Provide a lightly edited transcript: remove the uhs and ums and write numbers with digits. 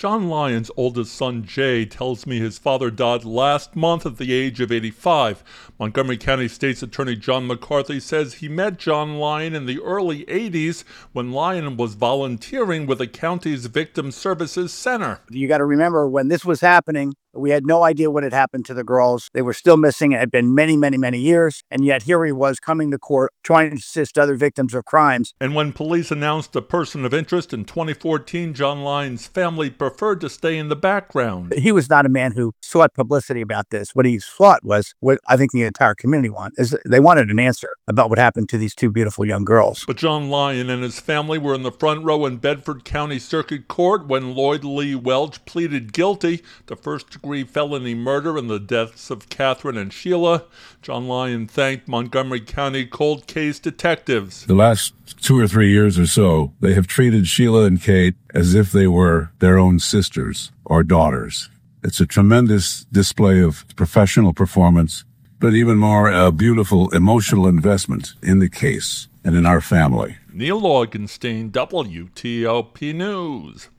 John Lyon's oldest son, Jay, tells me his father died last month at the age of 85. Montgomery County State's Attorney John McCarthy says he met John Lyon in the early 80s when Lyon was volunteering with the county's Victim Services Center. You got to remember, when this was happening, we had no idea what had happened to the girls. They were still missing. It had been many, many, many years. And yet here he was coming to court trying to assist other victims of crimes. And when police announced a person of interest in 2014, John Lyon's family preferred to stay in the background. He was not a man who sought publicity about this. What he sought was what I think the entire community wanted, is they wanted an answer about what happened to these two beautiful young girls. But John Lyon and his family were in the front row in Bedford County Circuit Court when Lloyd Lee Welch pleaded guilty to first-degree felony murder in the deaths of Catherine and Sheila. John Lyon thanked Montgomery County cold case detectives. The last 2 or 3 years or so, they have treated Sheila and Kate as if they were their own sisters or daughters. It's a tremendous display of professional performance, but even more a beautiful emotional investment in the case and in our family. Neil Augenstein, WTOP News.